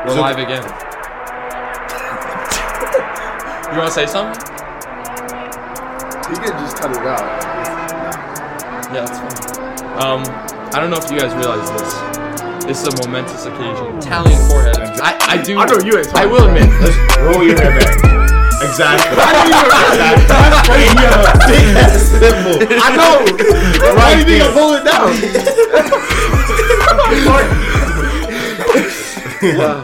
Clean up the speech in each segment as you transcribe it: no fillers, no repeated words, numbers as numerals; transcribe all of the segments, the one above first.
We're live again. You want to say something? You can just cut it out. Yeah, that's fine. I don't know if you guys realize this. This is a momentous occasion. Italian forehead. I do. I know you ain't I will admit. Roll your hair back. Exactly. I know. Why do you think I'm pulling it down?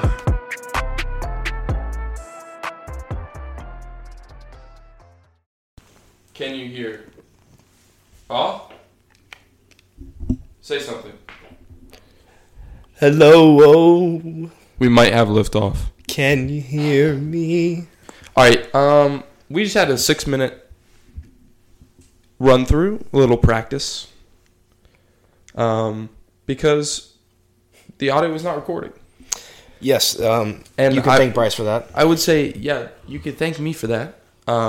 Can you hear? Oh? Say something. Hello. We might have liftoff. Can you hear me? Alright, we just had a 6-minute run through, a little practice. Because the audio was not recording. Yes, And you can thank Bryce for that. I would say, yeah, you could thank me for that.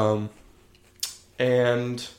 And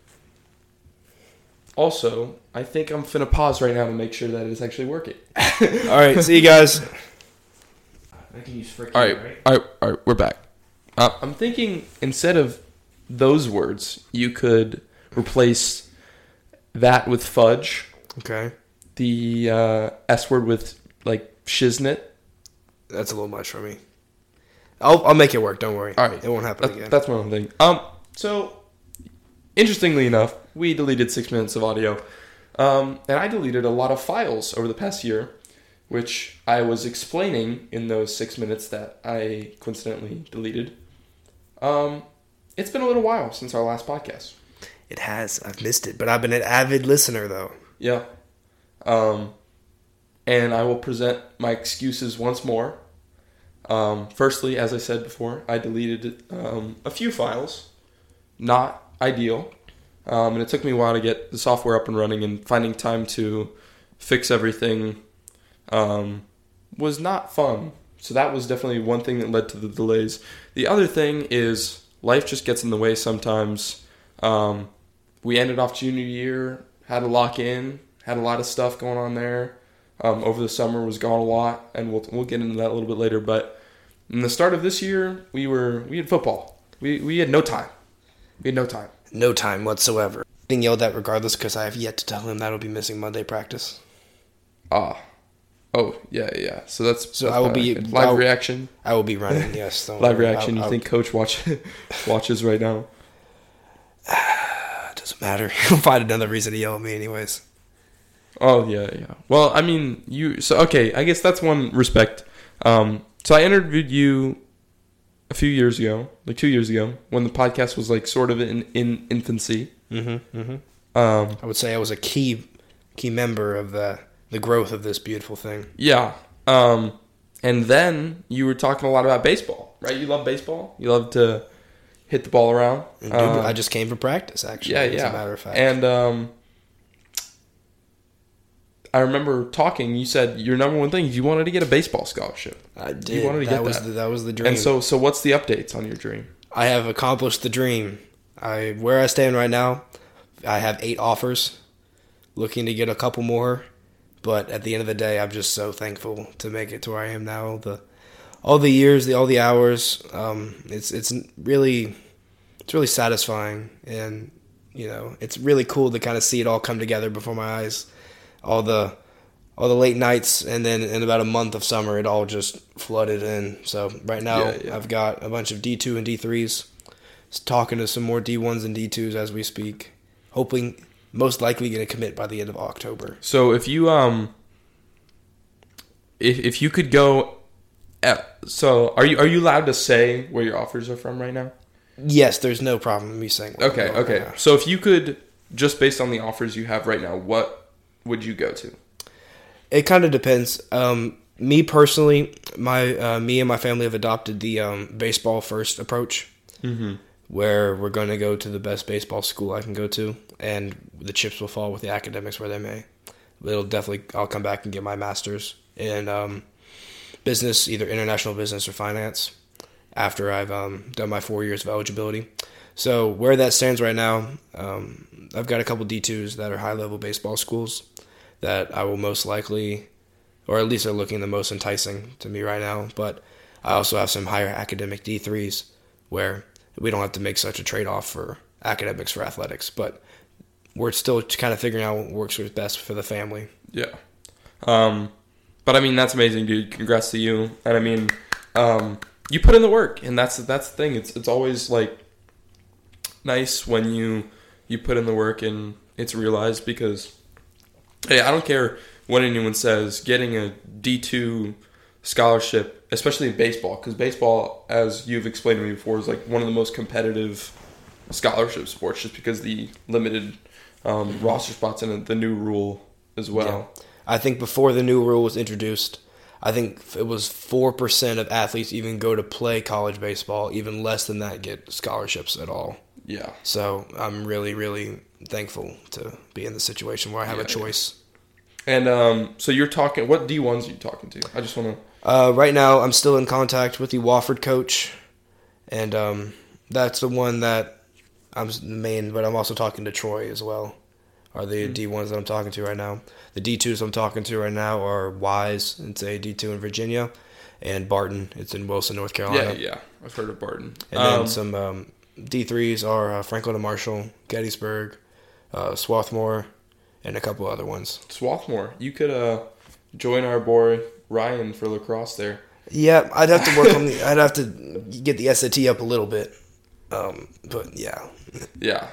also, I think I'm finna pause right now to make sure that it's actually working. All right, see you guys. I can use friction, All right, we're back. I'm thinking instead of those words, you could replace that with fudge, Okay, the S word with like shiznit. that's a little much for me. I'll make it work. Don't worry. All right, it won't happen again. That's what I'm thinking. So interestingly enough, we deleted 6 minutes of audio, and I deleted a lot of files over the past year, which I was explaining in those 6 minutes that I coincidentally deleted. It's been a little while since our last podcast. It has. I've missed it, but I've been an avid listener though. Yeah. And I will present my excuses once more. Firstly, as I said before, I deleted a few files. Not ideal. And it took me a while to get the software up and running, and finding time to fix everything was not fun. So that was definitely one thing that led to the delays. The other thing is life just gets in the way sometimes. We ended off junior year, had to lock in, had a lot of stuff going on there. Over the summer was gone a lot, and we'll get into that a little bit later. But in the start of this year, we had football. We had no time. We had no time. No time whatsoever. Being yelled at regardless because I have yet to tell him that'll be missing Monday practice. Oh, yeah. So that's I will be live reaction. I will be running. Yes, don't Live worry. reaction. You think Coach watches right now? It doesn't matter. He'll find another reason to yell at me, anyways. Oh yeah. Well, I mean, I guess that's one respect. So I interviewed you a few years ago, like 2 years ago, when the podcast was like sort of in infancy. I would say I was a key member of the growth of this beautiful thing. Yeah. And then you were talking a lot about baseball, right? You love baseball. You love to hit the ball around. Dude, I just came for practice, actually. Yeah. As a matter of fact. And I remember talking. You said your number one thing is you wanted to get a baseball scholarship. I did. You wanted to get that. That was the dream. And so what's the updates on your dream? I have accomplished the dream. Where I stand right now, I have 8 offers, looking to get a couple more. But at the end of the day, I'm just so thankful to make it to where I am now. All the years, all the hours, it's really satisfying, and it's really cool to kind of see it all come together before my eyes. All the late nights, and then in about a month of summer, it all just flooded in. So right now, Yeah. I've got a bunch of D2 and D3s, talking to some more D1s and D2s as we speak. Hoping, most likely, going to commit by the end of October. So if you if you could go, so are you allowed to say where your offers are from right now? Yes, there's no problem with me saying. Okay. So if you could, just based on the offers you have right now, what would you go to? It kind of depends. Me personally, me and my family have adopted the baseball first approach, where we're going to go to the best baseball school I can go to, and the chips will fall with the academics where they may. I'll come back and get my master's in business, either international business or finance, after I've done my 4 years of eligibility. So where that stands right now, I've got a couple D2s that are high-level baseball schools that I will most likely or at least are looking the most enticing to me right now. But I also have some higher academic D3s where we don't have to make such a trade-off for academics for athletics, but we're still kind of figuring out what works best for the family. Yeah. But I mean, that's amazing, dude. Congrats to you. And I mean, you put in the work, and that's the thing. It's always like nice when you put in the work and it's realized, because hey, I don't care what anyone says, getting a D2 scholarship, especially in baseball, because baseball, as you've explained to me before, is like one of the most competitive scholarship sports, just because the limited roster spots and the new rule as well. Yeah. I think before the new rule was introduced, I think it was 4% of athletes even go to play college baseball. Even less than that get scholarships at all. Yeah. So I'm really, really thankful to be in the situation where I have a choice. And so you're talking, what D1s are you talking to? I just want to... Right now, I'm still in contact with the Wofford coach, and that's the one that I'm the main, but I'm also talking to Troy as well, are the D1s that I'm talking to right now. The D2s I'm talking to right now are Wise, it's a D2 in Virginia, and Barton, it's in Wilson, North Carolina. Yeah, I've heard of Barton. And then some D3s are Franklin and Marshall, Gettysburg, Swarthmore, and a couple other ones. Swarthmore, you could join our boy Ryan for lacrosse there. Yeah, I'd have to work on I'd have to get the SAT up a little bit. But yeah. Yeah.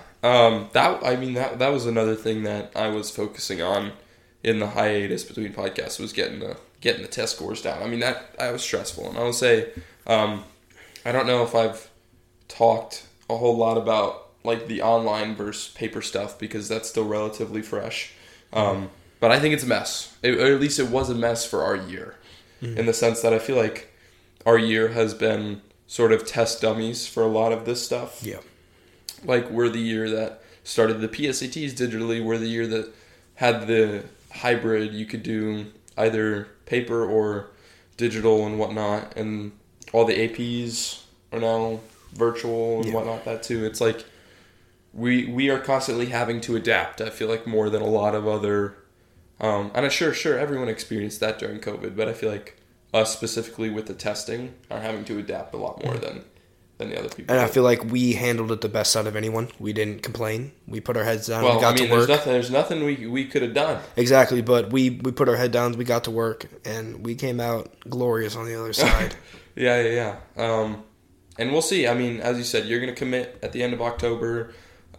That was another thing that I was focusing on in the hiatus between podcasts, was getting the test scores down. I mean, that was stressful. And I would say, I don't know if I've talked a whole lot about like the online versus paper stuff, because that's still relatively fresh. But I think it's a mess. Or at least it was a mess for our year, in the sense that I feel like our year has been sort of test dummies for a lot of this stuff. Yeah. Like, we're the year that started the PSATs digitally. We're the year that had the hybrid. You could do either paper or digital and whatnot. And all the APs are now virtual and whatnot, that too. It's like we are constantly having to adapt, I feel like, more than a lot of other... and I'm sure everyone experienced that during COVID, but I feel like us specifically with the testing are having to adapt a lot more than the other people. And I feel like we handled it the best out of anyone. We didn't complain. We put our heads down. Well, we got to work. There's nothing we could have done. Exactly, but we put our head down. We got to work, and we came out glorious on the other side. Yeah. And we'll see. I mean, as you said, you're going to commit at the end of October.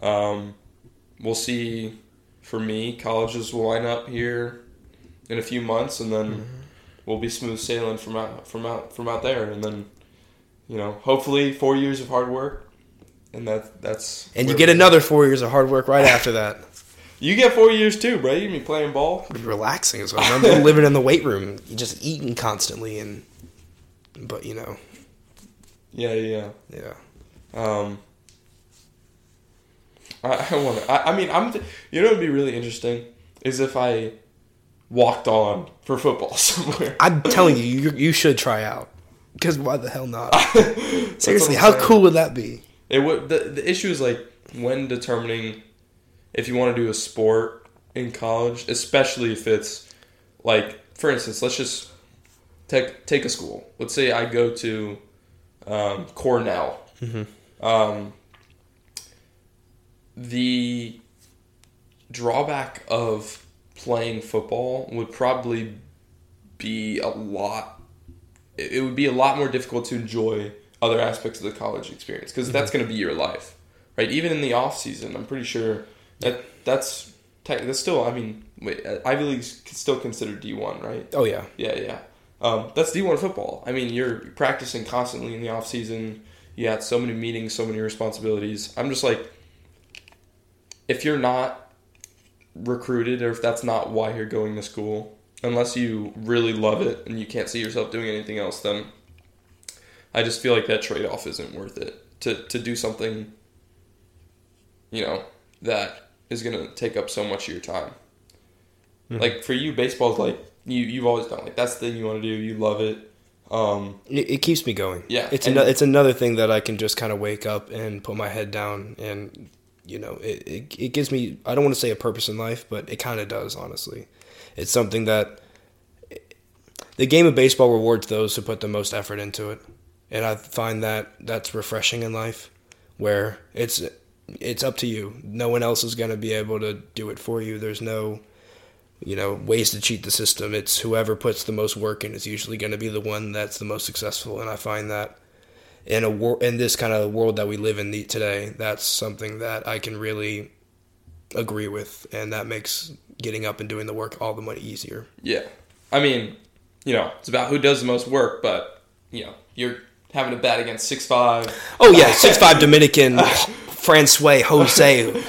We'll see. For me, colleges will line up here in a few months, and then we'll be smooth sailing from out there, and then, you know, hopefully 4 years of hard work, and that's. And you get another 4 years of hard work right after that. You get 4 years too, bro. You be playing ball. It'd be relaxing as well. Remember living in the weight room, just eating constantly, but you know. Yeah. You know what would be really interesting is if I walked on for football somewhere. I'm telling you should try out. Because why the hell not? Seriously, how cool would that be? It would. The issue is like when determining if you want to do a sport in college, especially if it's like, for instance, let's just take a school. Let's say I go to Cornell. The drawback of playing football would probably be it would be a lot more difficult to enjoy other aspects of the college experience, because that's going to be your life, right? Even in the off season, I'm pretty sure that's still, I mean, Ivy League's still considered D1, right? Oh yeah. Yeah. That's D1 football. I mean, you're practicing constantly in the off season. You had so many meetings, so many responsibilities. I'm just like, if you're not recruited, or if that's not why you're going to school, unless you really love it and you can't see yourself doing anything else, then I just feel like that trade-off isn't worth it. To do something, you know, that is going to take up so much of your time. Like, for you, baseball's like, you've always done, like, that's the thing you want to do, you love it. It keeps me going. Yeah. It's another thing that I can just kind of wake up and put my head down, and you know, it gives me, I don't want to say a purpose in life, but it kind of does, honestly. It's something that the game of baseball rewards those who put the most effort into it. And I find that that's refreshing in life, where it's up to you. No one else is going to be able to do it for you. There's no, ways to cheat the system. It's whoever puts the most work in is usually going to be the one that's the most successful. And I find that in this kind of world that we live in today, that's something that I can really agree with, and that makes getting up and doing the work all the much easier. Yeah. I mean, it's about who does the most work, but, you're having to bat against 6'5". Oh, yeah, 6'5" Dominican Francois Jose.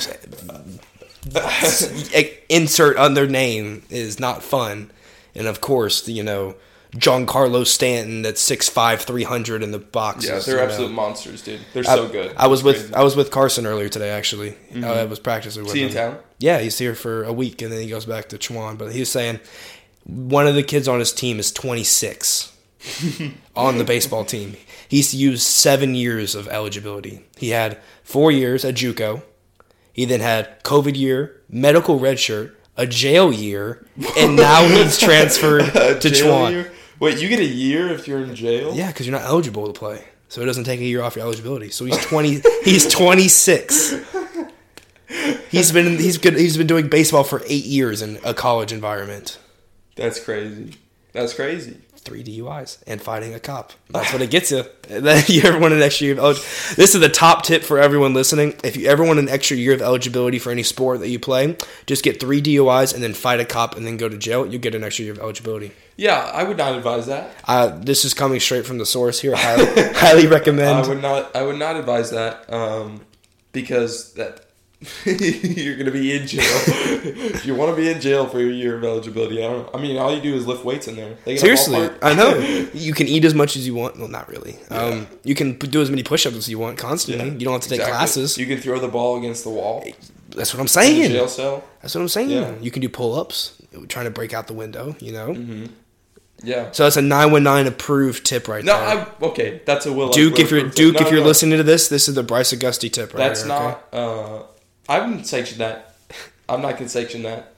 Insert on their name is not fun. And, of course, Giancarlo Stanton that's 6'5", 300 in the boxes. Yeah, they're absolute monsters, dude. They're so good. I was with Carson earlier today, actually. Mm-hmm. I was practicing with him. Is he in town? Yeah, he's here for a week, and then he goes back to Chuan. But he was saying one of the kids on his team is 26 on the baseball team. He's used 7 years of eligibility. He had 4 years at JUCO. He then had COVID year, medical redshirt, a jail year, and now he's transferred to Chuan. Year? Wait, you get a year if you're in jail? Yeah, because you're not eligible to play. So it doesn't take a year off your eligibility. So he's 20. He's 26. He's been doing baseball for 8 years in a college environment. That's crazy. 3 DUIs and fighting a cop. That's what it gets you. Then you ever want an extra year of eligibility? This is the top tip for everyone listening. If you ever want an extra year of eligibility for any sport that you play, just get 3 DUIs and then fight a cop and then go to jail. You'll get an extra year of eligibility. Yeah, I would not advise that. This is coming straight from the source here. Highly recommend. I would not advise that because that you're going to be in jail. You want to be in jail for your year of eligibility. I mean, all you do is lift weights in there. Seriously, I know. You can eat as much as you want. Well, not really. Yeah. You can do as many push-ups as you want constantly. Yeah, you don't have to take classes. You can throw the ball against the wall. That's what I'm saying. In the jail cell. That's what I'm saying. Yeah. You can do pull-ups, trying to break out the window, Mm-hmm. Yeah. So that's a 919 approved tip right there. Okay, that's a Will Duke. If you're listening to this is the Bryce Auguste tip right there. That's not. Okay? I wouldn't sanction that. I'm not going to sanction that.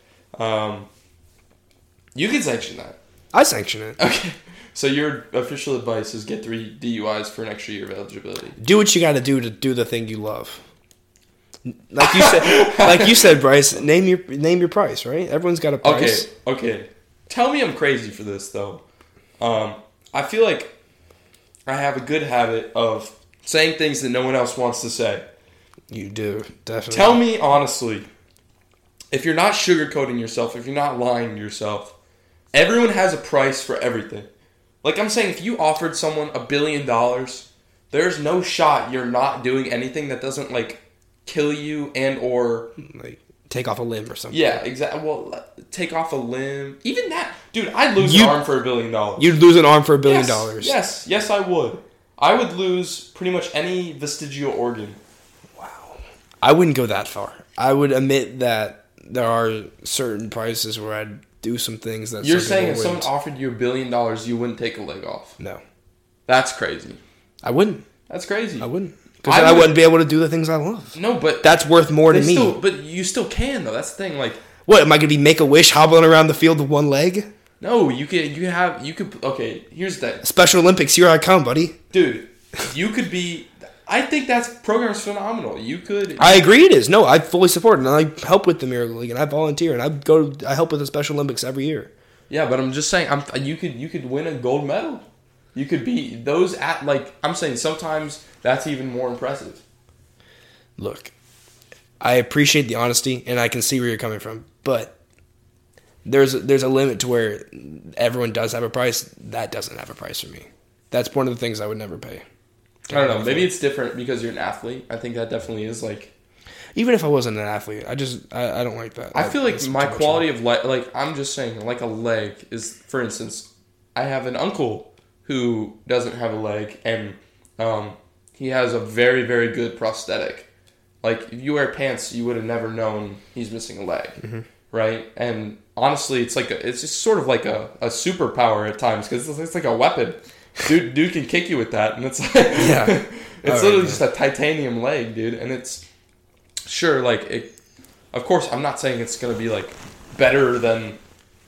You can sanction that. I sanction it. Okay. So your official advice is get 3 DUIs for an extra year of eligibility. Do what you got to do the thing you love. Like you said, Bryce. Name your price, right? Everyone's got a price. Okay. Tell me I'm crazy for this though. I feel like I have a good habit of saying things that no one else wants to say. You do, definitely. Tell me honestly, if you're not sugarcoating yourself, if you're not lying to yourself, everyone has a price for everything. Like I'm saying, if you offered someone $1 billion, there's no shot you're not doing anything that doesn't kill you and or take off a limb or something. Yeah, exactly. Well, take off a limb. Even that, dude. I'd lose an arm for $1 billion. You'd lose an arm for $1 billion. Yes, I would. I would lose pretty much any vestigial organ. I wouldn't go that far. I would admit that there are certain prices where I'd do some things that you're saying if someone offered you $1 billion, you wouldn't take a leg off. No, that's crazy. I wouldn't. That's crazy. I wouldn't because I wouldn't be able to do the things I love. No, but that's worth more to me. But you still can though. That's the thing. What am I gonna be Make-A-Wish hobbling around the field with one leg? No, you could. Okay, here's the thing. Special Olympics, here I come, buddy. Dude, you could be. I think that program's phenomenal. You could. I agree it is. No, I fully support it. And I help with the Miracle League, and I volunteer, and I help with the Special Olympics every year. Yeah, but I'm just saying, you could win a gold medal. You could be those I'm saying sometimes that's even more impressive. Look, I appreciate the honesty, and I can see where you're coming from, but there's a limit to where everyone does have a price. That doesn't have a price for me. That's one of the things I would never pay. I don't know. Maybe it's different because you're an athlete. I think that definitely is Even if I wasn't an athlete, I don't like that. I feel like my quality of life, I'm just saying, a leg is, for instance, I have an uncle who doesn't have a leg, and he has a very, very good prosthetic. If you wear pants, you would have never known he's missing a leg, right? And honestly, it's just sort of like a superpower at times because it's like a weapon. Dude can kick you with that, and it's it's literally just a titanium leg, dude. And it's sure, of course, I'm not saying it's gonna be better than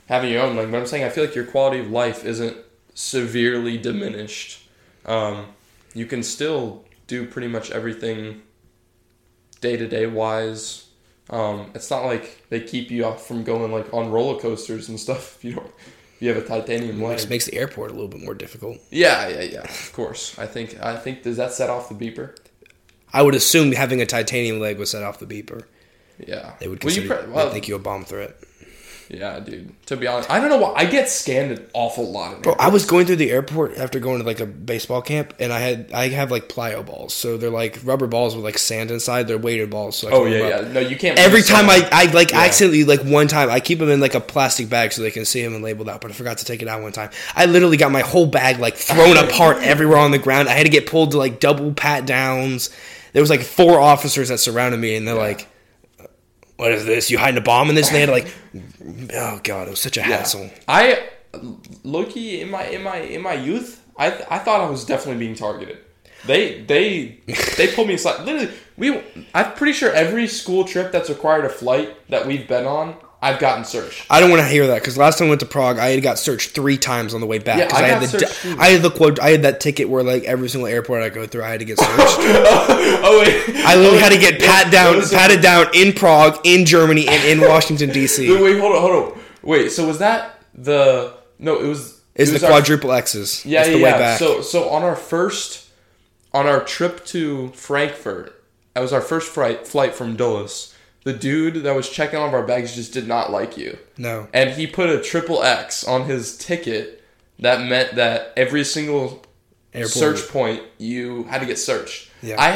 having your own. Like, but I'm saying I feel like your quality of life isn't severely diminished. You can still do pretty much everything day-to-day wise. It's not like they keep you off from going like on roller coasters and stuff if you have a titanium leg. It makes the airport a little bit more difficult. Yeah, of course. I think does that set off the beeper? I would assume having a titanium leg would set off the beeper. Yeah. They would consider they think you a bomb threat. Yeah, dude. To be honest, I don't know why I get scanned an awful lot. Bro, I was going through the airport after going to like a baseball camp, and I have like plyo balls, so they're like rubber balls with like sand inside. They're weighted balls. So No, you can't. Every time I accidentally, like one time I keep them in like a plastic bag so they can see them and labeled out, but I forgot to take it out one time. I literally got my whole bag like thrown apart everywhere on the ground. I had to get pulled to like double pat downs. There was like 4 officers that surrounded me, and they're like, "What is this? You hiding a bomb in this?" And they had to like, oh god, it was such a hassle. I low-key in my youth, I thought I was definitely being targeted. They pulled me aside. Literally, I'm pretty sure every school trip that's required a flight that we've been on, I've gotten searched. I don't want to hear that because last time I went to Prague, I had got searched 3 times on the way back. Yeah, I had that ticket where like every single airport I go through, I had to get searched. Oh wait, I literally had to get patted down in Prague, in Germany, and in Washington D.C. Wait, hold on. Wait, so was that the? No, it was. It's the quadruple X's. Yeah, it's the way back. So on our trip to Frankfurt, that was our first flight from Dulles. The dude that was checking all of our bags just did not like you. No. And he put a triple X on his ticket that meant that every single search point you had to get searched. Yeah. I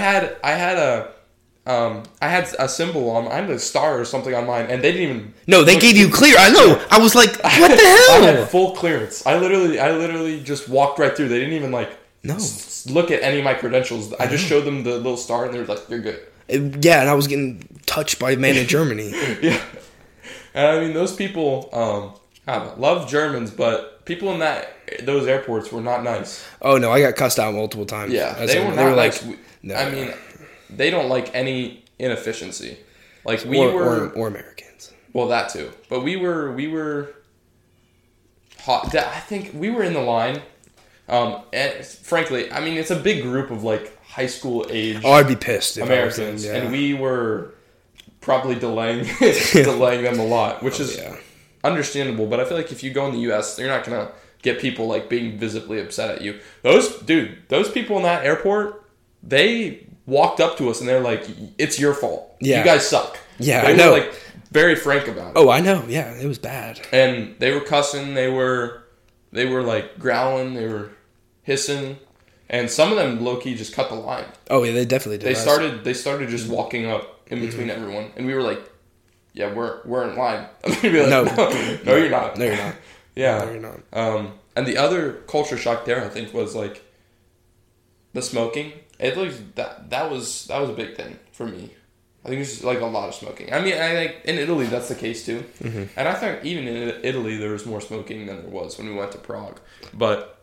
had a symbol on mine, a star or something on mine, and they didn't even. No, they gave you clear. I know. I was like, what the hell? I had full clearance. I literally just walked right through. They didn't even look at any of my credentials. I just showed them the little star, and they were like, "You're good." Yeah, and I was getting touched by a man in Germany. Yeah, and I mean those people. I don't know, love Germans, but people in those airports were not nice. Oh no, I got cussed out multiple times. Yeah, they were not nice. No, I mean, they don't like any inefficiency. Like or Americans. Well, that too. But we were hot. I think we were in the line. And frankly, I mean, it's a big group of like high school age. Oh, I'd be pissed if Americans, and we were probably delaying them a lot, which is understandable. But I feel like if you go in the U.S., you're not gonna get people like being visibly upset at you. Those people in that airport, they walked up to us and they're like, "It's your fault. Yeah. You guys suck." Yeah, they I know. Were, like very frank about it. Oh, I know. Yeah, it was bad. And they were cussing. They were like growling. They were hissing. And some of them low key just cut the line. Oh yeah, they definitely did. They started just walking up in between everyone, and we were like, "Yeah, we're in line." Like, no, you're not. No, you're not. Yeah, no, you're not. And the other culture shock there, I think, was like the smoking. It looks that was a big thing for me. I think it's like a lot of smoking. I mean, I think in Italy that's the case too, and I think even in Italy there was more smoking than there was when we went to Prague, but.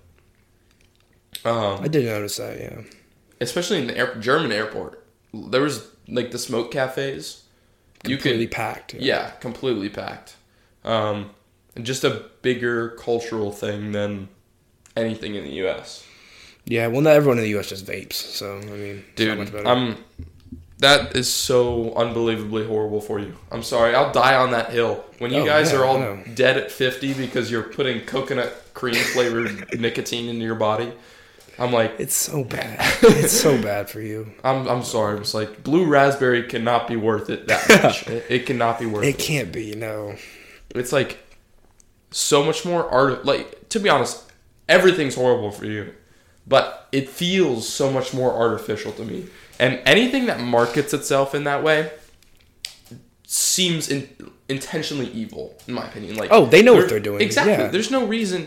I did notice that, yeah. Especially in the German airport. There was, like, the smoke cafes. Completely packed. Yeah, completely packed. And just a bigger cultural thing than anything in the U.S. Yeah, well, not everyone in the U.S. just vapes, so, I mean, dude, much better. That is so unbelievably horrible for you. I'm sorry. I'll die on that hill. When you guys are all dead at 50 because you're putting coconut cream-flavored nicotine into your body... I'm like, it's so bad. It's so bad for you. I'm sorry. It's like blue raspberry cannot be worth it that much. It cannot be worth it. It can't be. No. It's like so much more art. Like, to be honest, everything's horrible for you, but it feels so much more artificial to me. And anything that markets itself in that way seems intentionally evil, in my opinion. Like, oh, they know what they're doing. Exactly. Yeah. There's no reason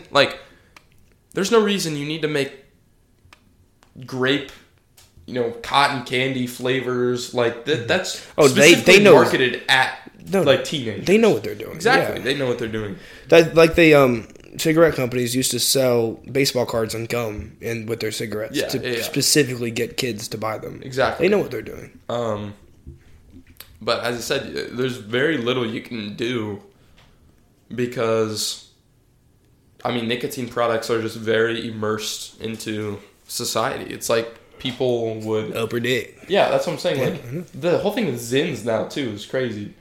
you need to make grape, cotton candy flavors like that. That's specifically they know marketed at like teenagers. They know what they're doing. Exactly, they know what they're doing. That like they cigarette companies used to sell baseball cards and gum with their cigarettes to specifically get kids to buy them. Exactly, they know what they're doing. But as I said, there's very little you can do because, I mean, nicotine products are just very immersed into society. It's like people would... Upper dick. Yeah, that's what I'm saying. Like, the whole thing with Zins now, too, is crazy.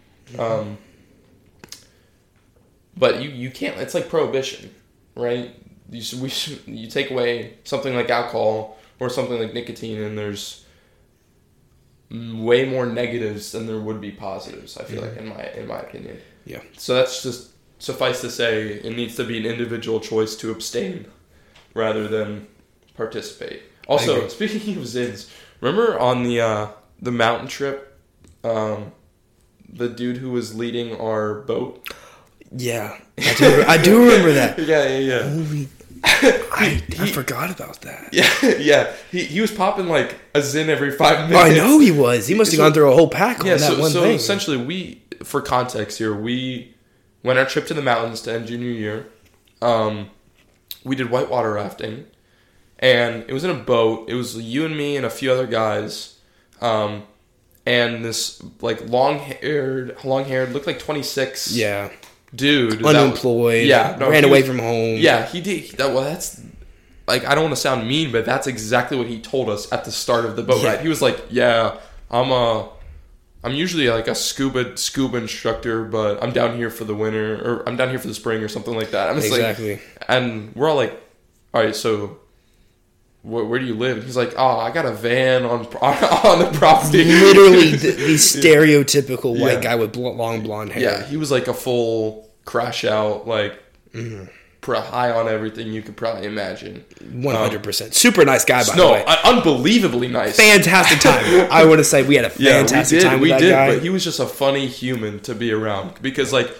But you can't... It's like prohibition, right? You take away something like alcohol or something like nicotine, and there's way more negatives than there would be positives, I feel like, in my opinion. Yeah. So that's just... Suffice to say, it needs to be an individual choice to abstain rather than participate. Also, speaking of Zins, remember on the mountain trip, the dude who was leading our boat? Yeah. I do remember that. Yeah. Holy... I forgot about that. Yeah. He was popping like a Zin every 5 minutes. I know he was. He must have gone through a whole pack on that one thing. So essentially, for context here, we went our trip to the mountains to end junior year. We did whitewater rafting. And it was in a boat. It was you and me and a few other guys. And this like long-haired, looked like 26 dude. Unemployed. Ran away from home. Yeah, he did. That's... Like, I don't want to sound mean, but that's exactly what he told us at the start of the boat ride. He was like, yeah, I'm usually like a scuba instructor, but I'm down here for the winter, or I'm down here for the spring or something like that. Exactly. And we're all like, all right, so where do you live? And he's like, oh, I got a van on the property. Literally the stereotypical white guy with long blonde hair. Yeah, he was like a full crash out, like high on everything you could probably imagine. 100%. Super nice guy, by the way. Unbelievably nice. Fantastic time. I want to say we had a fantastic time with that guy. But he was just a funny human to be around. Because, like,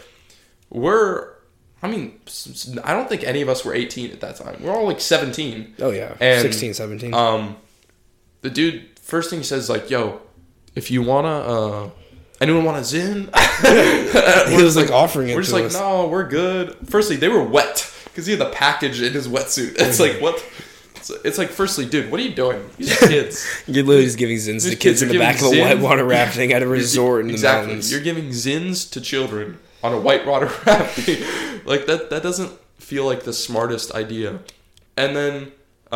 I don't think any of us were 18 at that time. We're all, like, 17. Oh, yeah. And, 16, 17. The dude, first thing he says is, like, yo, if you want to... anyone want a Zin? He was like offering it. We're just like, no, we're good. Firstly, they were wet because he had the package in his wetsuit. It's like, what? It's like, firstly, dude, what are you doing? These are kids. You're literally just giving Zins to kids in the back of a whitewater rafting at a resort in the mountains. You're giving Zins to children on a whitewater rafting. Like that doesn't feel like the smartest idea. And then,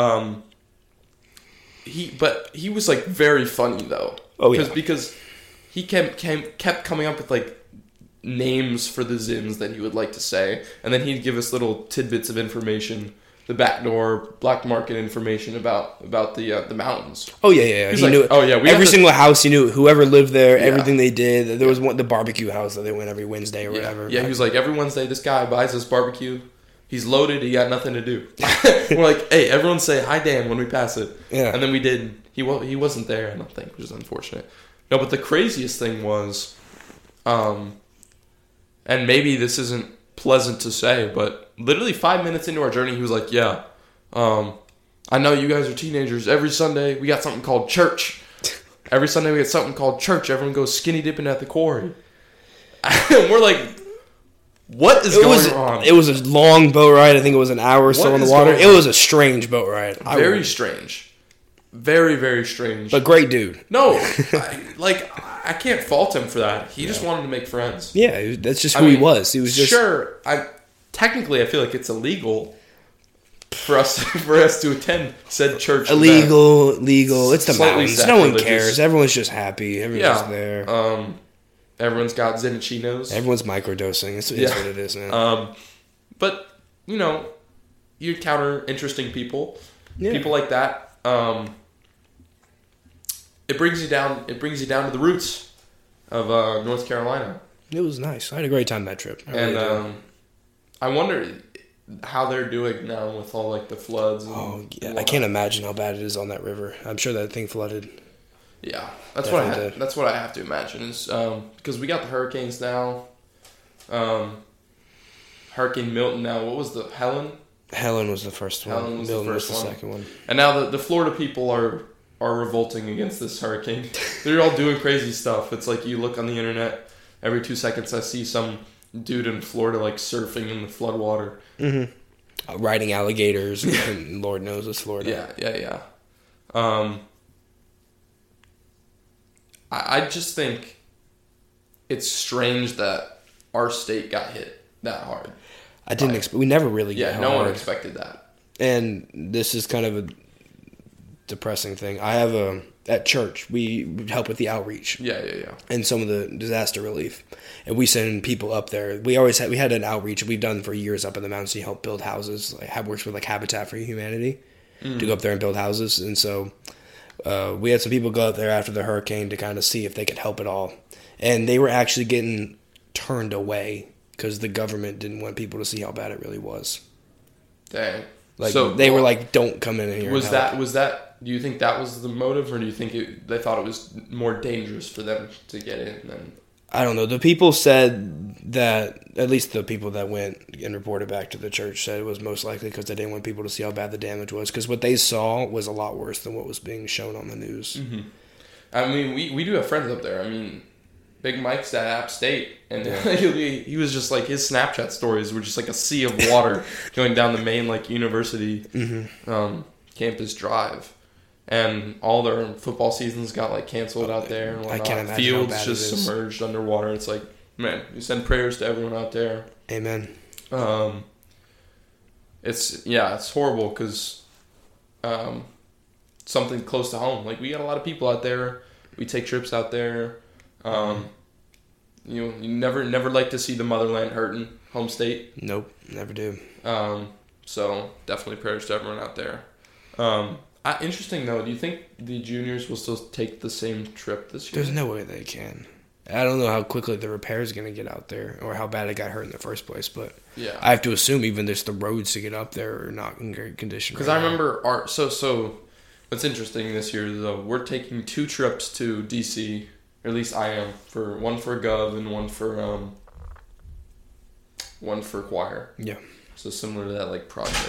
he was like very funny though. Oh yeah, because he kept coming up with like names for the Zins that he would like to say, and then he'd give us little tidbits of information, the backdoor black market information about the mountains. Oh yeah. He's he like, knew every single house. He knew whoever lived there, everything they did. There was the barbecue house that they went every Wednesday or whatever. Yeah, he was like, every Wednesday this guy buys this barbecue. He's loaded. He got nothing to do. We're like, hey, everyone say hi, Dan, when we pass it. Yeah. And then we did. He wasn't there, I don't think, which is unfortunate. No, but the craziest thing was, and maybe this isn't pleasant to say, but literally 5 minutes into our journey, he was like, yeah, I know you guys are teenagers. Every Sunday, we got something called church. Everyone goes skinny dipping at the quarry. And we're like, what is going on? It was a long boat ride. I think it was an hour or so on the water. It was a strange boat ride. Very strange. Very, very strange. But great dude. No, I can't fault him for that. He just wanted to make friends. Yeah, that's just who he was. He was just... Sure, technically I feel like it's illegal for us to attend said church. Illegal, legal. It's the mountains. No one religious. cares. Everyone's just happy. Everyone's there. Everyone's got Zenicinos. Everyone's microdosing. It's what it is now. But, you encounter interesting people. Yeah. People like that. It brings you down to the roots of North Carolina. It was nice. I had a great time that trip. I wonder how they're doing now with all like the floods. I can't imagine how bad it is on that river. I'm sure that thing flooded. Yeah, that's what I have to imagine is because we got the hurricanes now. Hurricane Milton now. What was the Helen? Helen was the first one. Milton was the second one. And now the Florida people are revolting against this hurricane. They're all doing crazy stuff. It's like you look on the internet, every 2 seconds I see some dude in Florida like surfing in the floodwater. Mm-hmm. Riding alligators, and Lord knows it's Florida. Yeah. I just think it's strange that our state got hit. that hard. I didn't expect. We never really get No one hard. expected that. And this is kind of a depressing thing. I have at church, we help with the outreach. Yeah. And some of the disaster relief. And we send people up there. We had an outreach we've done for years up in the mountains to help build houses. Works with Habitat for Humanity to go up there and build houses. And so we had some people go out there after the hurricane to kind of see if they could help at all. And they were actually getting turned away because the government didn't want people to see how bad it really was. Dang. So they were like, "Don't come in here." Was that? Do you think that was the motive, or do you think they thought it was more dangerous for them to get in than? I don't know. The people said that, at least the people that went and reported back to the church said it was most likely because they didn't want people to see how bad the damage was. Because what they saw was a lot worse than what was being shown on the news. Mm-hmm. I mean, we do have friends up there. I mean, Big Mike's at App State, and he was just like, his Snapchat stories were just like a sea of water going down the main university campus drive. And all their football seasons got canceled out there and whatnot. I can't imagine Fields how bad just it is. submerged underwater. It's like, man, you send prayers to everyone out there. Amen. It's horrible because something close to home. We got a lot of people out there. We take trips out there. You never like to see the motherland hurting, home state. Nope, never do. So definitely prayers to everyone out there. Interesting though, do you think the juniors will still take the same trip this year? There's no way they can. I don't know how quickly the repair is going to get out there or how bad it got hurt in the first place, but yeah, I have to assume even just the roads to get up there are not in great condition. Because I remember so what's interesting this year though, we're taking 2 trips to DC, or at least I am, one for Gov and one for choir. Yeah. So similar to that project.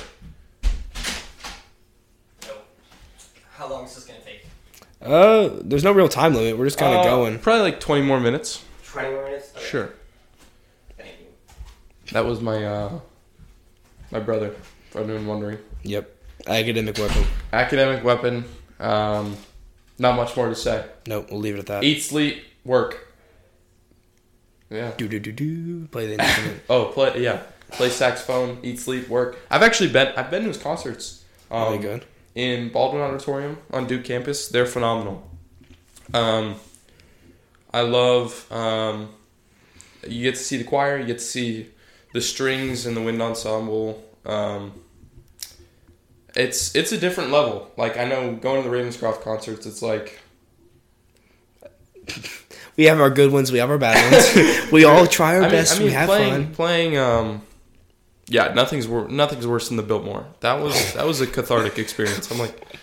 How long is this going to take? There's no real time limit. We're just kind of going. Probably 20 more minutes. 20 more minutes? Okay. Sure. Thank you. That was my my brother, for anyone wondering. Yep. Academic weapon. Academic weapon. Not much more to say. Nope, we'll leave it at that. Eat, sleep, work. Yeah. Do. Play the instrument. Play saxophone, eat, sleep, work. I've been to his concerts. Are they good? In Baldwin Auditorium on Duke campus. They're phenomenal. I love you get to see the choir, you get to see the strings and the wind ensemble. It's a different level. I know going to the Ravenscroft concerts, it's like we have our good ones, we have our bad ones. We all try our best. We have fun. Playing nothing's worse than the Biltmore. That was a cathartic experience. I'm like,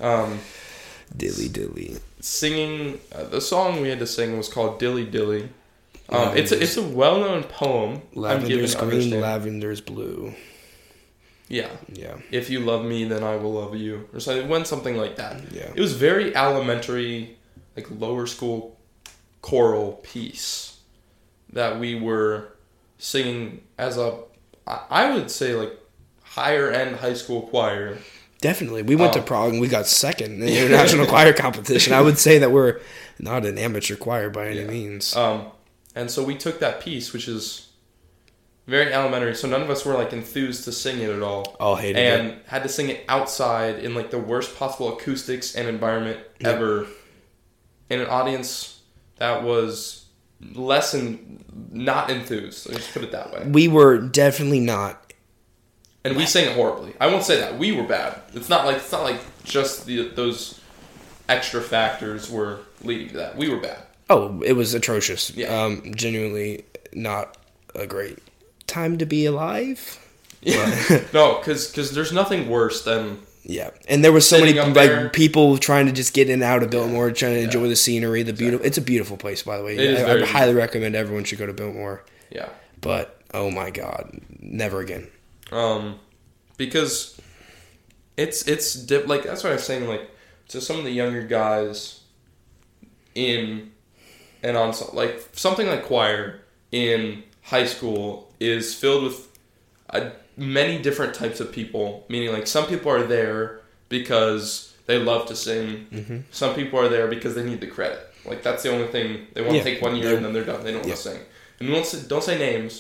Dilly. Singing the song we had to sing was called Dilly Dilly. It's a well-known poem. Lavender's green, lavender's blue. Yeah. Yeah. If you love me, then I will love you, or something. It went something like that. Yeah. It was very elementary, lower school choral piece that we were singing as I would say higher end high school choir. Definitely. We went to Prague and we got second in the international choir competition. I would say that we're not an amateur choir by any means. And so we took that piece, which is very elementary, so none of us were enthused to sing it at all. All hated it. And had to sing it outside in the worst possible acoustics and environment ever. In an audience that was less not enthused. Let's put it that way. We were definitely not. And we sang it horribly. I won't say that. We were bad. It's not like just those extra factors were leading to that. We were bad. Oh, it was atrocious. Yeah. Genuinely not a great time to be alive. Yeah. No, because there's nothing worse than... Yeah, and there was so many people trying to just get in and out of Biltmore, trying to enjoy the scenery. It's a beautiful place, by the way. I highly recommend everyone should go to Biltmore. Yeah, but oh my God, never again. Because it's that's what I was saying. To some of the younger guys in an ensemble, something like choir in high school is filled with many different types of people, meaning some people are there because they love to sing. Mm-hmm. Some people are there because they need the credit. That's the only thing. They want to take 1 year and then they're done. They don't want to sing. And don't say names,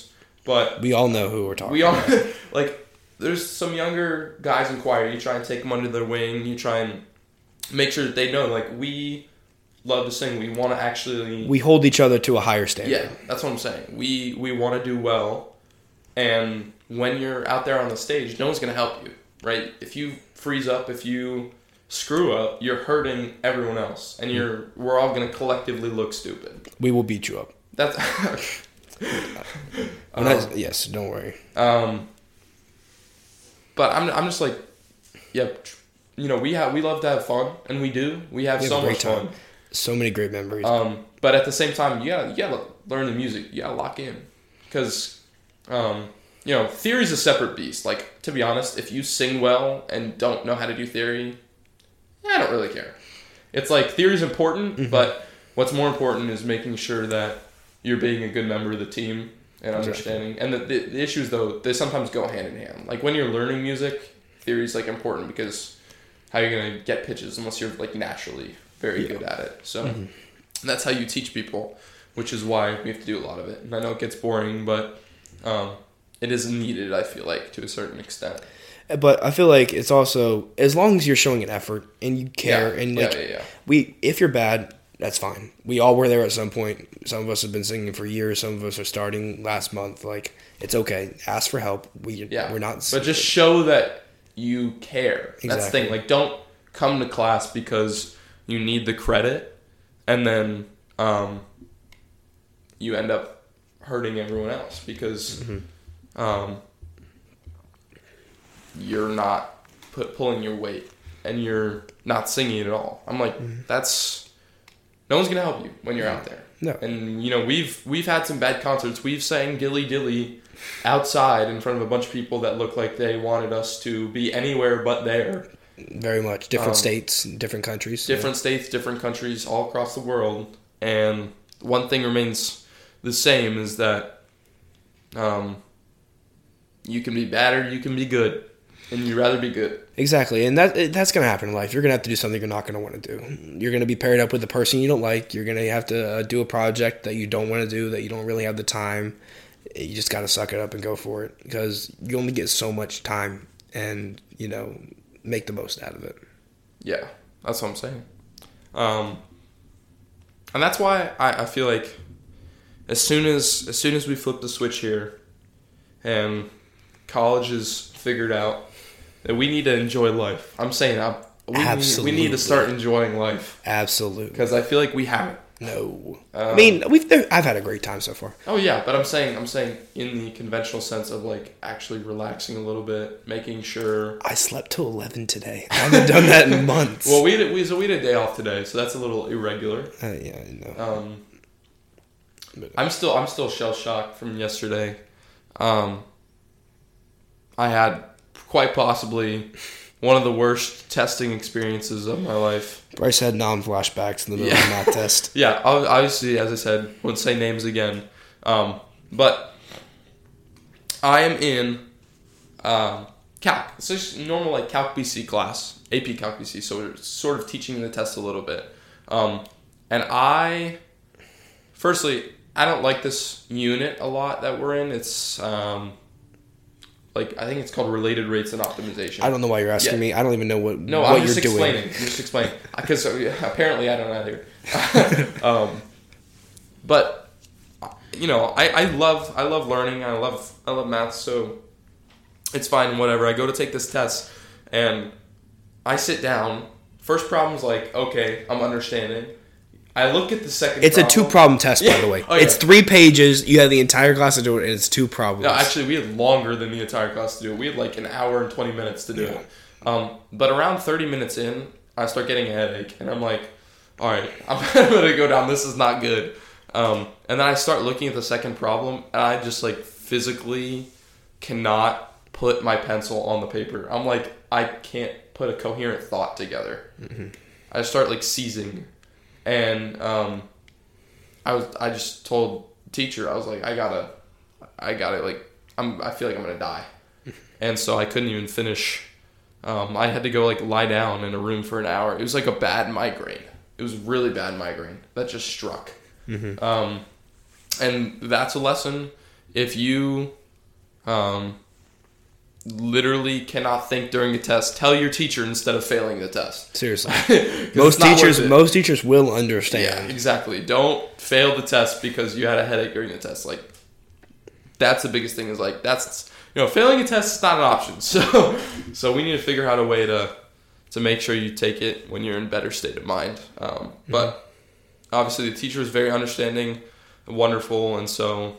but We all know who we're talking we all about. like. There's some younger guys in choir. You try and take them under their wing. You try and make sure that they know, like, we love to sing. We want to actually. We hold each other to a higher standard. Yeah, that's what I'm saying. We want to do well, and when you're out there on the stage, no one's going to help you, right? If you freeze up, if you screw up, you're hurting everyone else, and we're all going to collectively look stupid. We will beat you up. That's Yes, don't worry. but I'm just like, yeah, you know, we love to have fun, and we do. We have so much fun. So many great memories. But at the same time, you gotta learn the music. You gotta lock in, because you know, theory's a separate beast. Like, to be honest, if you sing well and don't know how to do theory, I don't really care. It's like, theory's important, but what's more important is making sure that you're being a good member of the team and understanding. And the issues, though, they sometimes go hand in hand. Like, when you're learning music, theory's like important, because how you're gonna get pitches unless you're like naturally very good at it. So that's how you teach people, which is why we have to do a lot of it. And I know it gets boring, but it is needed, I feel like, to a certain extent. But I feel like it's also, as long as you're showing an effort and you care, and like if you're bad, that's fine. We all were there at some point. Some of us have been singing for years. Some of us are starting last month. Like, it's okay. Ask for help. We're not. But just show that you care. Exactly. That's the thing. Like, don't come to class because you need the credit, and then you end up hurting everyone else because you're not pulling your weight and you're not singing at all. I'm like, that's no one's gonna help you when you're out there. No. And you know, we've had some bad concerts. We've sang Dilly Dilly outside in front of a bunch of people that looked like they wanted us to be anywhere but there. Very much. Different states, different countries. Different states, different countries, all across the world. And one thing remains the same, is that you can be bad or you can be good. And you'd rather be good. Exactly. And that's going to happen in life. You're going to have to do something you're not going to want to do. You're going to be paired up with a person you don't like. You're going to have to do a project that you don't want to do, that you don't really have the time. You just got to suck it up and go for it, because you only get so much time, and, you know, make the most out of it. Yeah, that's what I'm saying. And that's why I feel like as soon as we flip the switch here and college is figured out, that we need to enjoy life. I'm saying we need to start enjoying life. Absolutely. Because I feel like we haven't. No. I mean, I've had a great time so far. Oh yeah, but I'm saying in the conventional sense of like actually relaxing a little bit, making sure. I slept till 11 today. I haven't done that in months. Well, we had a day off today, so that's a little irregular. Yeah, I know. I'm still shell shocked from yesterday. I had quite possibly one of the worst testing experiences of my life. Bryce had flashbacks in the middle of the math test. Yeah, obviously, as I said, won't say names again. But I am in Calc. It's just normal like Calc BC class, AP Calc BC. So we're sort of teaching the test a little bit. And firstly, I don't like this unit a lot that we're in. It's I think it's called related rates and optimization. I don't know why you're asking me. I don't even know what I'm just you're explaining. doing. I'm just explaining. Because apparently I don't either. But you know, I love learning. I love math. So it's fine. Whatever. I go to take this test, and I sit down. First problem's like, okay, I'm understanding. I look at the second It's problem. a 2-problem test, by the way. Oh, yeah. It's 3 pages. You have the entire class to do it, and it's 2 problems. No, actually, we had longer than the entire class to do it. We had like an hour and 20 minutes to do it. But around 30 minutes in, I start getting a headache, and I'm like, all right, I'm going to go down. This is not good. And then I start looking at the second problem, and I just like physically cannot put my pencil on the paper. I'm like, I can't put a coherent thought together. Mm-hmm. I start like seizing. And I just told the teacher, I was like, I gotta like, I feel like I'm gonna die. And so I couldn't even finish. I had to go like lie down in a room for an hour. It was like a bad migraine. It was really bad migraine that just struck. Mm-hmm. And that's a lesson. If you literally cannot think during a test, tell your teacher instead of failing the test. Seriously. 'Cause Most it's not worth it. most teachers will Yeah, understand. exactly. Don't fail the test because you had a headache during the test. Like, that's the biggest thing is like, that's, failing a test is not an option. So we need to figure out a way to make sure you take it when you're in better state of mind. But obviously the teacher was very understanding, wonderful. And so,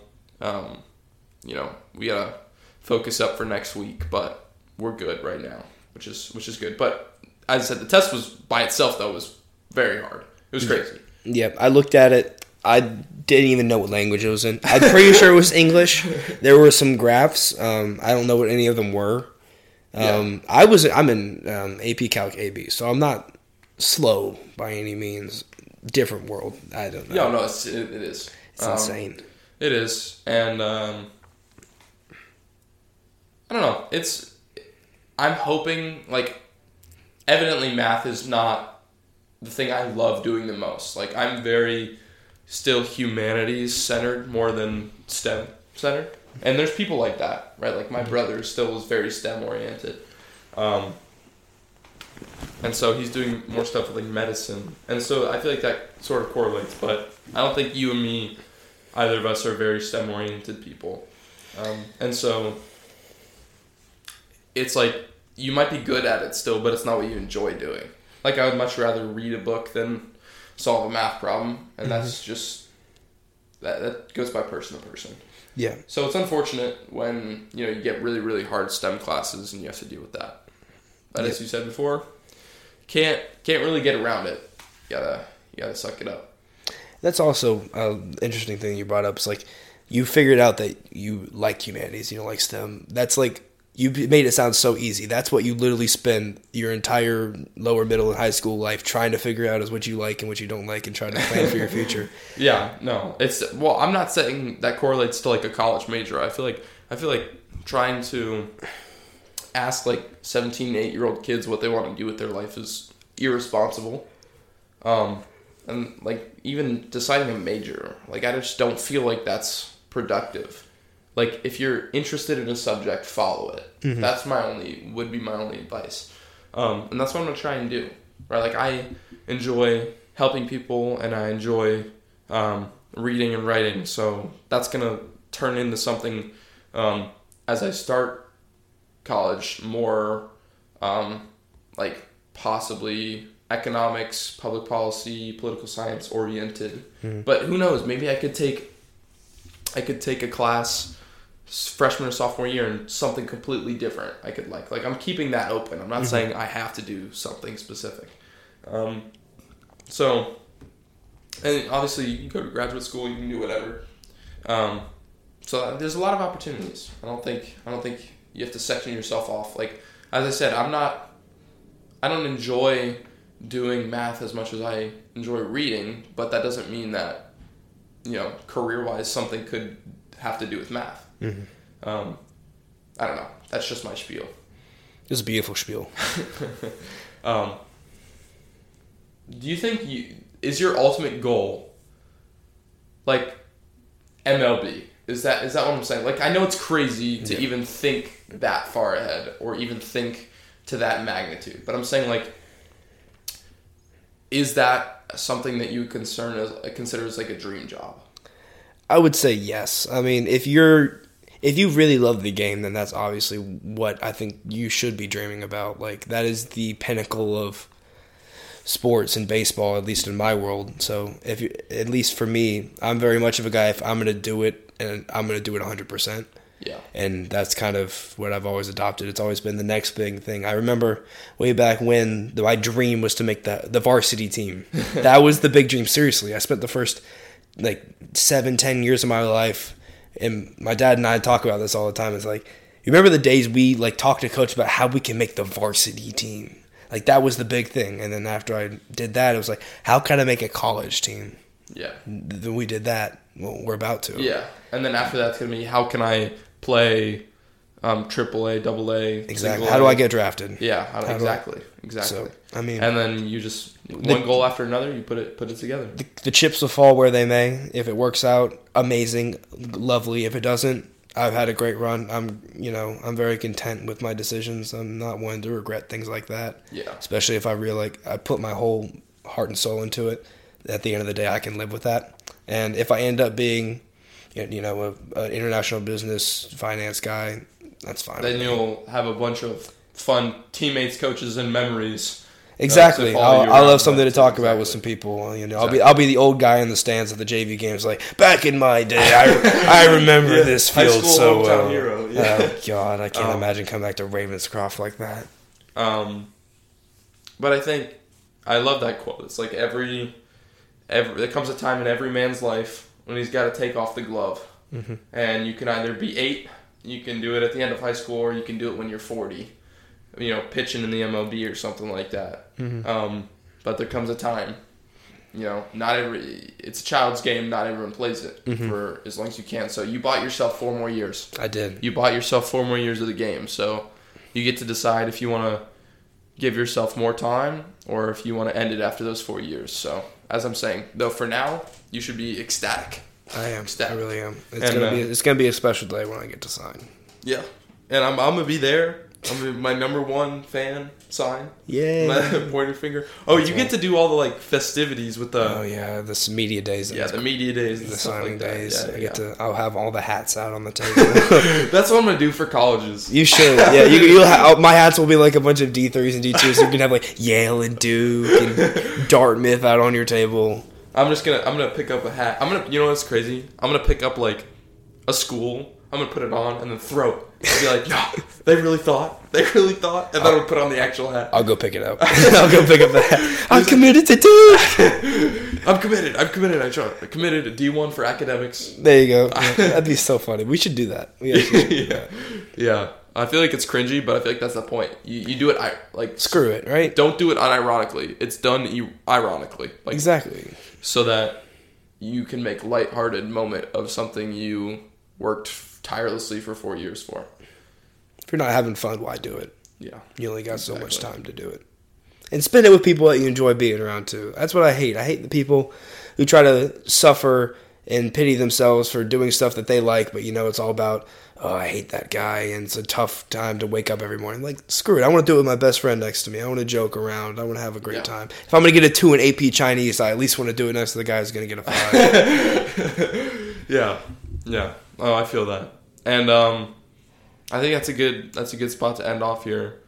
we gotta focus up for next week, but we're good right now, which is good. But as I said, the test was by itself though was very hard. It was crazy. Yep, I looked at it. I didn't even know what language it was in. I'm pretty sure it was English. There were some graphs. I don't know what any of them were. I'm in AP Calc AB, so I'm not slow by any means. Different world. I don't know. No, it is. It's insane. It is, and I don't know. I'm hoping, like, evidently math is not the thing I love doing the most. Like, I'm very still humanities centered more than STEM centered. And there's people like that, right? Like, my brother still is very STEM oriented. And so he's doing more stuff with, like, medicine. And so I feel like that sort of correlates. But I don't think you and me, either of us, are very STEM oriented people. And so it's like, you might be good at it still, but it's not what you enjoy doing. Like, I would much rather read a book than solve a math problem, and that's just, that goes by person to person. Yeah. So it's unfortunate when, you get really, really hard STEM classes and you have to deal with that. But as you said before, can't really get around it. You gotta suck it up. That's also an interesting thing you brought up. It's like, you figured out that you like humanities, you don't like STEM. That's like, you made it sound so easy. That's what you literally spend your entire lower, middle, and high school life trying to figure out is what you like and what you don't like and trying to plan for your future. Yeah, no. I'm not saying that correlates to like a college major. I feel like trying to ask like 17, 8-year-old kids what they want to do with their life is irresponsible. And like even deciding a major, like I just don't feel like that's productive. Like, if you're interested in a subject, follow it. Mm-hmm. That's would be my only advice. And that's what I'm going to try and do. Right? Like, I enjoy helping people, and I enjoy reading and writing. So that's going to turn into something, as I start college, more, like, possibly economics, public policy, political science oriented. Mm-hmm. But who knows? Maybe I could take a class freshman or sophomore year and something completely different I could like I'm keeping that open. I'm not saying I have to do something specific. So, and obviously you go to graduate school, you can do whatever. So there's a lot of opportunities. I don't think you have to section yourself off. Like, as I said, I don't enjoy doing math as much as I enjoy reading, but that doesn't mean that, career-wise something could have to do with math. Mm-hmm. I don't know. That's just my spiel. It's a beautiful spiel. Do you think is your ultimate goal like MLB? Is that what I'm saying? Like, I know it's crazy to even think that far ahead or even think to that magnitude, but I'm saying, like, is that something that you consider as like a dream job? I would say yes. I mean, if you really love the game, then that's obviously what I think you should be dreaming about. Like, that is the pinnacle of sports and baseball, at least in my world. So, at least for me, I'm very much of a guy, if I'm going to do it, and I'm going to do it 100%. Yeah. And that's kind of what I've always adopted. It's always been the next big thing. I remember way back when my dream was to make the varsity team. That was the big dream. Seriously, I spent the first 7-10 years of my life, and my dad and I talk about this all the time. It's like, you remember the days we talked to coach about how we can make the varsity team? Like, that was the big thing. And then after I did that, it was like, how can I make a college team? Yeah. Then we did that. Well, we're about to. Yeah. And then after that's going to be, how can I play AAA, AA? Exactly. How do I get drafted? Yeah. Exactly. So, I mean, and then you just one goal after another, you put it together. The chips will fall where they may. If it works out, amazing, lovely. If it doesn't, I've had a great run. I'm very content with my decisions. I'm not one to regret things like that. Yeah. Especially if I I put my whole heart and soul into it. At the end of the day, I can live with that. And if I end up being, an international business finance guy, that's fine. Then you'll have a bunch of fun teammates, coaches, and memories. Exactly. I'll have something to talk about with some Exactly. people. I'll be the old guy in the stands at the JV games, like back in my day. I remember this High field school so hometown well. hero, yeah. Oh God, I can't imagine coming back to Ravenscroft like that. But I think I love that quote. It's like every there comes a time in every man's life when he's got to take off the glove, and you can either be 8, you can do it at the end of high school, or you can do it when you're 40. Pitching in the MLB or something like that. But there comes a time, it's a child's game. Not everyone plays it for as long as you can. So you bought yourself 4 more years. I did. You bought yourself 4 more years of the game. So you get to decide if you want to give yourself more time or if you want to end it after those 4 years. So as I'm saying, though, for now, you should be ecstatic. I am. Ecstatic. I really am. It's gonna be a special day when I get to sign. Yeah. And I'm going to be there. I'm gonna be my number 1 fan sign. Yeah. My pointer finger. Oh, you get to do all the festivities with the. Oh yeah, this media days. The media days and the stuff signing like that. days. Yeah, I'll have all the hats out on the table. That's what I'm gonna do for colleges. You should. Yeah, you'll my hats will be like a bunch of D3s and D2s. So you can have like Yale and Duke and Dartmouth out on your table. I'm gonna pick up a hat. You know what's crazy? I'm gonna pick up like a school. I'm gonna put it on and then throw it. I'll be like, yeah, they really thought, and then I'll put on the actual hat. I'll go pick it up. I'll go pick up the hat. I'm committed to Duke. I'm committed. I'm committed to D1 for academics. There you go. Yeah, that'd be so funny. We should do that. We actually should do that. Yeah. I feel like it's cringy, but I feel like that's the point. You do it like Screw it, right? Don't do it unironically. It's done ironically. Like, Exactly. So that you can make lighthearted moment of something you worked tirelessly for 4 years for. If you're not having fun, why do it? Yeah. You only got so much time to do it. And spend it with people that you enjoy being around too. That's what I hate. I hate the people who try to suffer and pity themselves for doing stuff that they like, but it's all about, oh, I hate that guy, and it's a tough time to wake up every morning. Like, screw it. I want to do it with my best friend next to me. I want to joke around. I want to have a great time. If I'm going to get a 2 in AP Chinese, I at least want to do it next to the guy who's going to get a 5. Yeah. Oh, I feel that. And I think that's a good spot to end off here.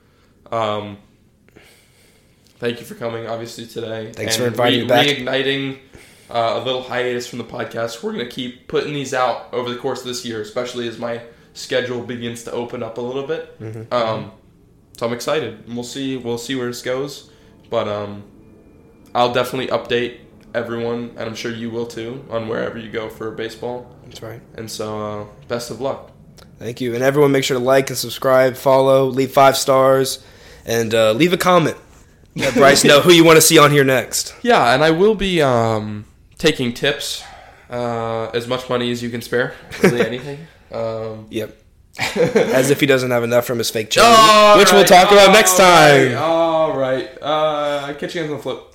Thank you for coming, obviously, today. Thanks for inviting me back. Reigniting a little hiatus from the podcast. We're going to keep putting these out over the course of this year, especially as my schedule begins to open up a little bit. So I'm excited. And we'll see where this goes. But I'll definitely update everyone, and I'm sure you will too, on wherever you go for baseball. That's right. And so, best of luck. Thank you. And everyone, make sure to like and subscribe, follow, leave 5 stars, and leave a comment. Let Bryce know who you want to see on here next. Yeah, and I will be taking tips, as much money as you can spare, really anything. Yep. As if he doesn't have enough from his fake charity, which we'll talk about next time. All right. Catch you guys on the flip.